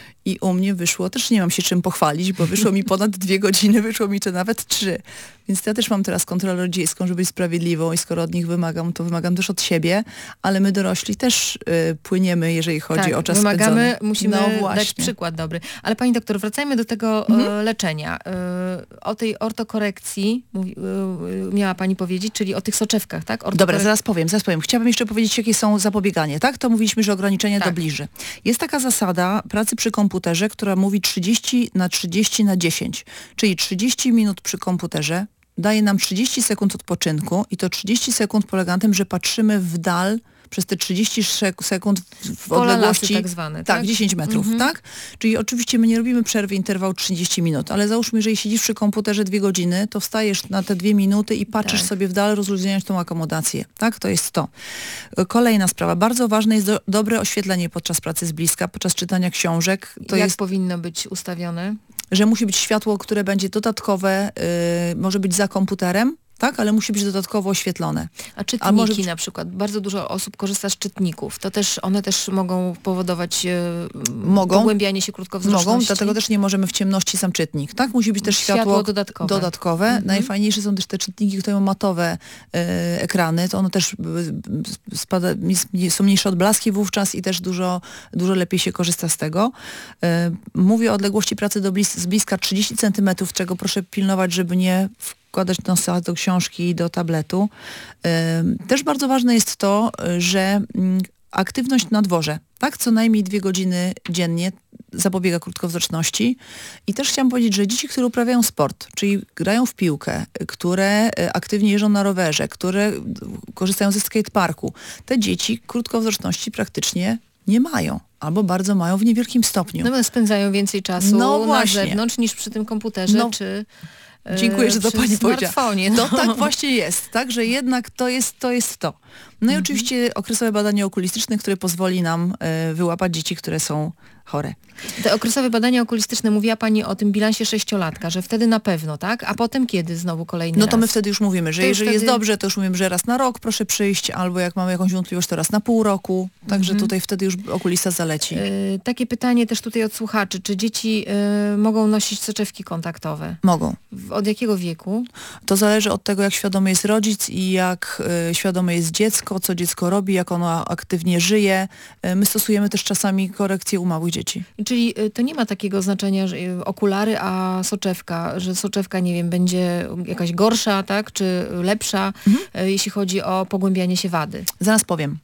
I u mnie wyszło, też nie mam się czym pochwalić, bo wyszło mi ponad dwie godziny, wyszło mi to nawet trzy. Więc ja też mam teraz kontrolę rodzicielską, żeby być sprawiedliwą i skoro od nich wymagam, to wymagam też od siebie, ale my dorośli też y, płyniemy, jeżeli chodzi Tak, o czas wymagamy, spędzony. musimy No dać właśnie. przykład dobry. Ale pani doktor, wracajmy do tego e, leczenia. E, o tej ortokorekcji mówi, e, miała pani powiedzieć, czyli o tych soczewkach, tak? Dobra, Ortokorek- zaraz powiem, zaraz powiem. Chciałabym jeszcze powiedzieć, jakie są zapobieganie, tak? To mówiliśmy, że ograniczenie Tak. dobliży. Jest taka zasada pracy przy komputerze, która mówi trzydzieści na trzydzieści na dziesięć, czyli trzydzieści minut przy komputerze daje nam trzydzieści sekund odpoczynku i to trzydzieści sekund polega na tym, że patrzymy w dal przez te trzydzieści szek- sekund w, w Pola odległości lasy tak zwane, tak, tak? dziesięć metrów, tak? Czyli oczywiście my nie robimy przerwy, interwał trzydzieści minut, ale załóżmy, jeżeli siedzisz przy komputerze dwie godziny, to wstajesz na te dwie minuty i patrzysz Tak. sobie w dal, rozluźniając tą akomodację. Tak? To jest to. Kolejna sprawa. Bardzo ważne jest do, dobre oświetlenie podczas pracy z bliska, podczas czytania książek. To Jak jest, powinno być ustawione? że musi być światło, które będzie dodatkowe, yy, może być za komputerem, tak? Ale musi być dodatkowo oświetlone. A czytniki A może być- na przykład. Bardzo dużo osób korzysta z czytników. To też, one też mogą powodować e, Mogą. pogłębianie się krótkowzroczności. Mogą, dlatego też nie możemy w ciemności sam czytnik, tak? Musi być też Światło światło, dodatkowe. dodatkowe. Mhm. Najfajniejsze są też te czytniki, które mają matowe e, ekrany, to one też e, spada, nie- są mniejsze odblaski wówczas i też dużo, dużo lepiej się korzysta z tego. E, mówię o odległości pracy do blis- z bliska trzydzieści centymetrów, czego proszę pilnować, żeby nie wkładać nosa do książki i do tabletu. E, też bardzo ważne jest to, że mm, aktywność na dworze, tak, co najmniej dwie godziny dziennie zapobiega krótkowzroczności. I też chciałam powiedzieć, że dzieci, które uprawiają sport, czyli grają w piłkę, które e, aktywnie jeżdżą na rowerze, które korzystają ze skateparku, te dzieci krótkowzroczności praktycznie nie mają. Albo bardzo mają w niewielkim stopniu. No bo spędzają więcej czasu No na właśnie. zewnątrz niż przy tym komputerze, No. czy e, Dziękuję, że to przy pani powiedziała. smartfonie. To No. tak właśnie jest, tak, że jednak to jest to. Jest to. No i oczywiście okresowe badanie okulistyczne, które pozwoli nam e, wyłapać dzieci, które są chore. Te okresowe badania okulistyczne, mówiła pani o tym bilansie sześciolatka, że wtedy na pewno, tak? A potem kiedy znowu kolejny No raz? to my wtedy już mówimy, że To już jeżeli jest wtedy- dobrze, to już mówimy, że raz na rok proszę przyjść, albo jak mamy jakąś wątpliwość, to raz na pół roku. Także tutaj wtedy już okulista zaleci. Y, takie pytanie też tutaj od słuchaczy. Czy dzieci y, mogą nosić soczewki kontaktowe? Mogą. W- Od jakiego wieku? To zależy od tego, jak świadomy jest rodzic i jak y, świadome jest dziecko, co dziecko robi, jak ono aktywnie żyje. Y, my stosujemy też czasami korekcje u małych dzieci. Czyli y, to nie ma takiego znaczenia, że y, okulary, a soczewka, że soczewka, nie wiem, będzie jakaś gorsza, tak? Czy lepsza, y, jeśli chodzi o pogłębianie się wady. Zaraz powiem.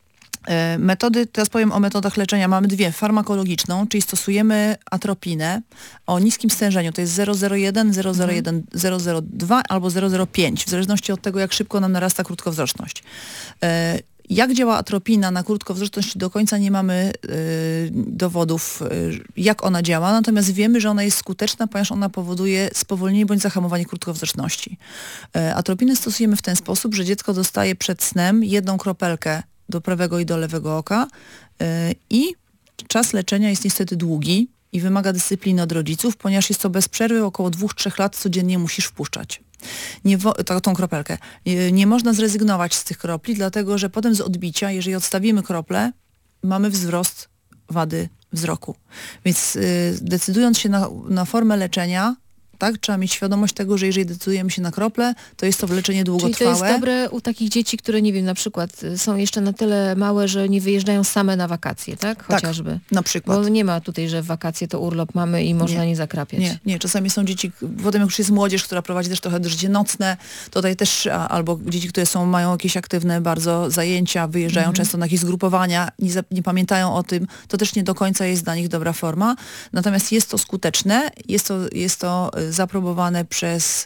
E, Metody, teraz powiem o metodach leczenia. Mamy dwie. Farmakologiczną, czyli stosujemy atropinę o niskim stężeniu. To jest zero przecinek zero jeden, zero przecinek zero jeden, zero przecinek zero dwa albo zero przecinek zero pięć, w zależności od tego, jak szybko nam narasta krótkowzroczność. E, Jak działa atropina na krótkowzroczność, do końca nie mamy y, dowodów, y, jak ona działa, natomiast wiemy, że ona jest skuteczna, ponieważ ona powoduje spowolnienie bądź zahamowanie krótkowzroczności. Y, atropinę stosujemy w ten sposób, że dziecko dostaje przed snem jedną kropelkę do prawego i do lewego oka y, i czas leczenia jest niestety długi i wymaga dyscypliny od rodziców, ponieważ jest to bez przerwy około dwóch trzech lat codziennie musisz wpuszczać. Nie wo- to, tą kropelkę. Nie, nie można zrezygnować z tych kropli, dlatego że potem z odbicia, jeżeli odstawimy krople, mamy wzrost wady wzroku. Więc y, decydując się na, na formę leczenia, Tak? Trzeba mieć świadomość tego, że jeżeli decydujemy się na krople, to jest to leczenie Czyli długotrwałe. to jest dobre u takich dzieci, które nie wiem, na przykład y, są jeszcze na tyle małe, że nie wyjeżdżają same na wakacje, tak? Chociażby. Tak, na przykład. Bo nie ma tutaj, że w wakacje to urlop mamy i można nie, nie zakrapiać. Nie, nie. Czasami są dzieci, potem jak już jest młodzież, która prowadzi też trochę życie nocne, tutaj też, a, albo dzieci, które są, mają jakieś aktywne bardzo zajęcia, wyjeżdżają mhm. często na jakieś zgrupowania, nie, za, nie pamiętają o tym, to też nie do końca jest dla nich dobra forma. Natomiast jest to skuteczne, jest to, jest to zaprobowane przez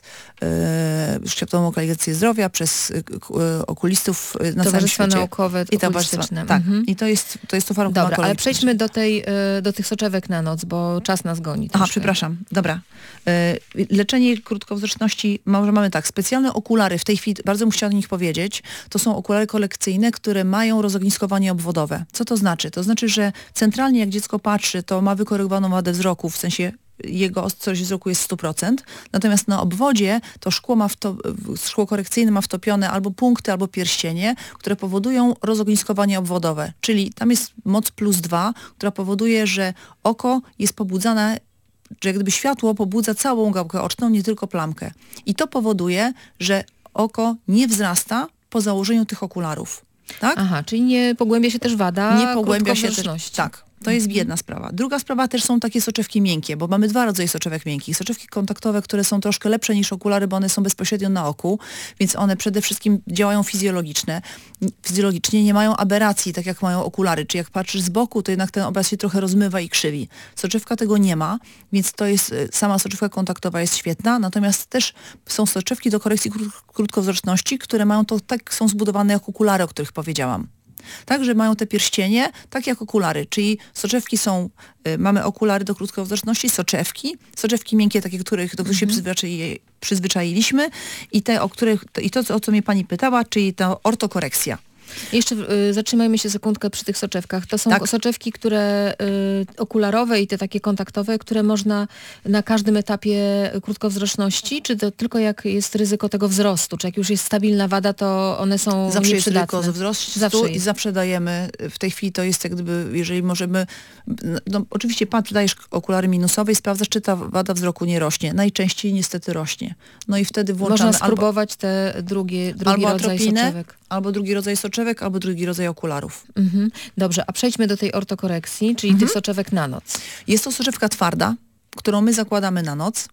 e, Światową Organizację Zdrowia, przez e, okulistów na całym świecie. Naukowe, I to okulistyczne. Tak. Mhm. I to jest to, jest to Dobra, ale przejdźmy do, tej, do tych soczewek na noc, bo czas nas goni. Aha, przepraszam. Dobra. E, leczenie krótkowzroczności, może mamy tak, specjalne okulary, w tej chwili bardzo bym chciała o nich powiedzieć, to są okulary kolekcyjne, które mają rozogniskowanie obwodowe. Co to znaczy? To znaczy, że centralnie jak dziecko patrzy, to ma wykorygowaną wadę wzroku, w sensie jego ostrość wzroku jest sto procent, natomiast na obwodzie to szkło, ma wto, szkło korekcyjne ma wtopione albo punkty, albo pierścienie, które powodują rozogniskowanie obwodowe, czyli tam jest moc plus dwa, która powoduje, że oko jest pobudzane, że jak gdyby światło pobudza całą gałkę oczną, nie tylko plamkę. I to powoduje, że oko nie wzrasta po założeniu tych okularów. Tak? Aha, czyli nie pogłębia się też wada Nie pogłębia się też, tak. tak. To jest jedna sprawa. Druga sprawa też są takie soczewki miękkie, bo mamy dwa rodzaje soczewek miękkich. Soczewki kontaktowe, które są troszkę lepsze niż okulary, bo one są bezpośrednio na oku, więc one przede wszystkim działają fizjologiczne. Fizjologicznie nie mają aberracji, tak jak mają okulary. Czy jak patrzysz z boku, to jednak ten obraz się trochę rozmywa i krzywi. Soczewka tego nie ma, więc to jest, sama soczewka kontaktowa jest świetna, natomiast też są soczewki do korekcji krótkowzroczności, które mają to, tak są zbudowane jak okulary, o których powiedziałam. Także mają te pierścienie, tak jak okulary, czyli soczewki są, y, mamy okulary do krótkowzroczności, soczewki, soczewki miękkie, takie, których, do których się przyzwyczai, przyzwyczailiśmy i te, o których, i to, o co mnie pani pytała, czyli ta ortokorekcja. Jeszcze y, zatrzymajmy się sekundkę przy tych soczewkach. To są tak. soczewki, które y, okularowe i te takie kontaktowe, które można na każdym etapie krótkowzroczności, czy to tylko jak jest ryzyko tego wzrostu? Czy jak już jest stabilna wada, to one są zawsze nieprzydatne? Jest ryzyko ze wzrostu zawsze i zawsze dajemy, w tej chwili to jest jak gdyby, jeżeli możemy, no oczywiście pan dajesz okulary minusowe i sprawdzasz, czy ta wada wzroku nie rośnie. Najczęściej niestety rośnie. No i wtedy włączamy... Można spróbować albo, te drugie, drugi albo rodzaj soczewek. Albo drugi rodzaj soczewek, albo drugi rodzaj okularów. Mhm. Dobrze, a przejdźmy do tej ortokorekcji, czyli mhm. tych soczewek na noc. Jest to soczewka twarda, którą my zakładamy na noc.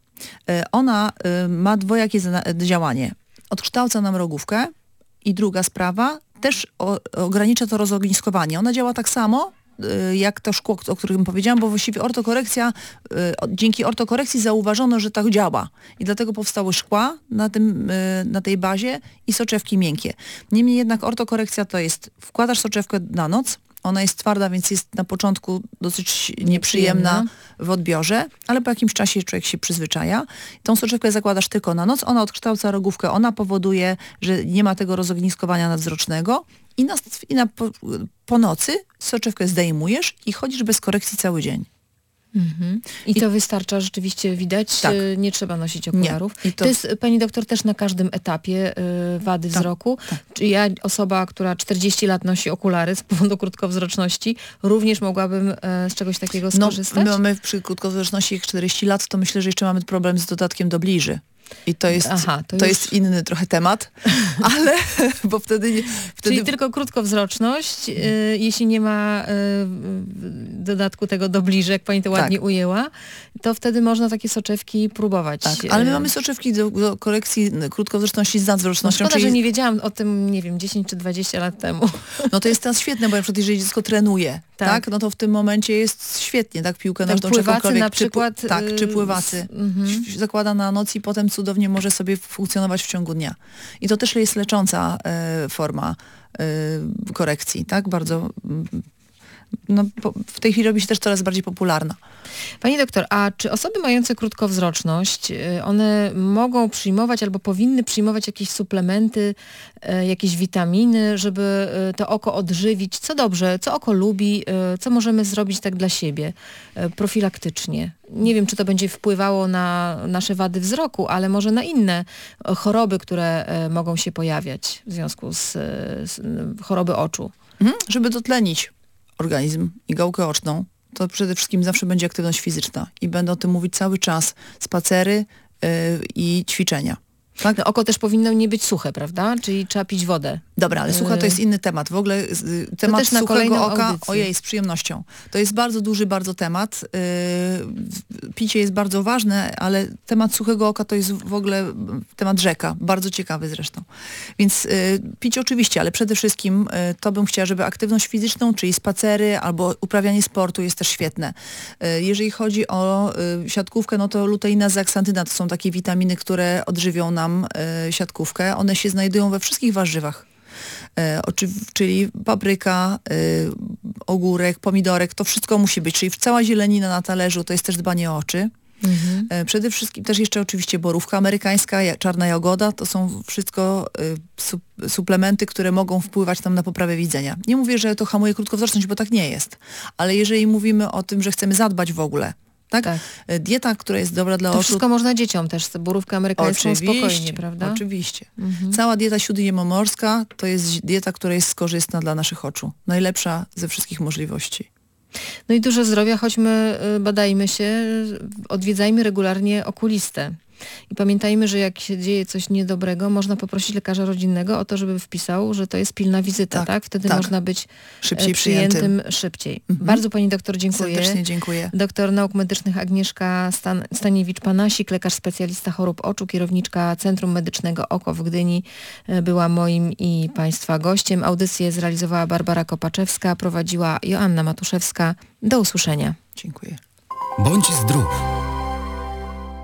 Ona ma dwojakie działanie. Odkształca nam rogówkę i druga sprawa, też o, ogranicza to rozogniskowanie. Ona działa tak samo, jak to szkło, o którym powiedziałam, bo właściwie ortokorekcja, dzięki ortokorekcji zauważono, że tak działa. I dlatego powstały szkła na, tym, na tej bazie i soczewki miękkie. Niemniej jednak ortokorekcja to jest, wkładasz soczewkę na noc, ona jest twarda, więc jest na początku dosyć nieprzyjemna w odbiorze, ale po jakimś czasie człowiek się przyzwyczaja. Tą soczewkę zakładasz tylko na noc, ona odkształca rogówkę, ona powoduje, że nie ma tego rozogniskowania nadwzrocznego i, na, i na, po, po nocy soczewkę zdejmujesz i chodzisz bez korekcji cały dzień. Mhm. I, I to wystarcza, rzeczywiście widać, tak. nie trzeba nosić okularów. Nie. I to... to jest, pani doktor, też na każdym etapie y, wady tak. wzroku. Tak. Czy ja, osoba, która czterdzieści lat nosi okulary z powodu krótkowzroczności, również mogłabym y, z czegoś takiego skorzystać? No, my przy krótkowzroczności czterdzieści lat, to myślę, że jeszcze mamy problem z dodatkiem do bliży. I to jest, Aha, to, to już... jest inny trochę temat, ale bo wtedy... Nie, wtedy... Czyli tylko krótkowzroczność, y, jeśli nie ma y, w dodatku tego do bliżej, jak pani to ładnie tak. ujęła, to wtedy można takie soczewki próbować. Tak, ale my mamy soczewki do, do korekcji krótkowzroczności z nadzwrocznością. No szkoda, czyli... że nie wiedziałam o tym, nie wiem, dziesięć czy dwadzieścia lat temu. No to jest teraz świetne, bo na przykład jeżeli dziecko trenuje, tak. tak, no to w tym momencie jest świetnie, tak, piłkę tak, nożną, pływacy na czy, przykład. Tak, czy pływacy. Mm-hmm. Zakłada na noc i potem cudownie może sobie funkcjonować w ciągu dnia. I to też jest lecząca e, forma e, korekcji, tak, bardzo... No, w tej chwili robi się też coraz bardziej popularna. Pani doktor, a czy osoby mające krótkowzroczność, one mogą przyjmować albo powinny przyjmować jakieś suplementy, jakieś witaminy, żeby to oko odżywić? Co dobrze, co oko lubi, co możemy zrobić tak dla siebie profilaktycznie? Nie wiem, czy to będzie wpływało na nasze wady wzroku, ale może na inne choroby, które mogą się pojawiać w związku z, z choroby oczu. Mhm, żeby dotlenić organizm i gałkę oczną, to przede wszystkim zawsze będzie aktywność fizyczna i będę o tym mówić cały czas. Spacery, i ćwiczenia. Tak? No, oko też powinno nie być suche, prawda? Czyli trzeba pić wodę. Dobra, ale sucha to jest inny temat. W ogóle y, temat też na suchego kolejną oka, audycję. ojej, z przyjemnością. To jest bardzo duży, bardzo temat. Yy, picie jest bardzo ważne, ale temat suchego oka to jest w ogóle temat rzeka. Bardzo ciekawy zresztą. Więc yy, pić oczywiście, ale przede wszystkim yy, to bym chciała, żeby aktywność fizyczną, czyli spacery albo uprawianie sportu jest też świetne. Yy, jeżeli chodzi o yy, siatkówkę, no to luteina, zaksantyna to są takie witaminy, które odżywią nam yy, siatkówkę. One się znajdują we wszystkich warzywach. E, oczy, czyli papryka, e, ogórek, pomidorek, to wszystko musi być, czyli cała zielenina na talerzu to jest też dbanie o oczy. Mhm. E, przede wszystkim też jeszcze oczywiście borówka amerykańska, ja, czarna jagoda, to są wszystko e, su, suplementy, które mogą wpływać tam na poprawę widzenia. Nie mówię, że to hamuje krótkowzroczność, bo tak nie jest, ale jeżeli mówimy o tym, że chcemy zadbać w ogóle, tak? tak. Dieta, która jest dobra dla to oczu... To wszystko można dzieciom też, borówkę amerykańską spokojnie, prawda? Oczywiście. Mhm. Cała dieta śródziemnomorska to jest dieta, która jest korzystna dla naszych oczu. Najlepsza ze wszystkich możliwości. No i dużo zdrowia, chodźmy, badajmy się, odwiedzajmy regularnie okulistę. I pamiętajmy, że jak się dzieje coś niedobrego, można poprosić lekarza rodzinnego o to, żeby wpisał, że to jest pilna wizyta, tak? tak? Wtedy tak. można być szybciej przyjętym, przyjętym. szybciej. Mhm. Bardzo pani doktor dziękuję. Serdecznie dziękuję. Doktor nauk medycznych Agnieszka Stan- Staniewicz-Panasik, lekarz specjalista chorób oczu, kierowniczka Centrum Medycznego Oko w Gdyni, była moim i państwa gościem. Audycję zrealizowała Barbara Kopaczewska, prowadziła Joanna Matuszewska. Do usłyszenia. Dziękuję. Bądź zdrów.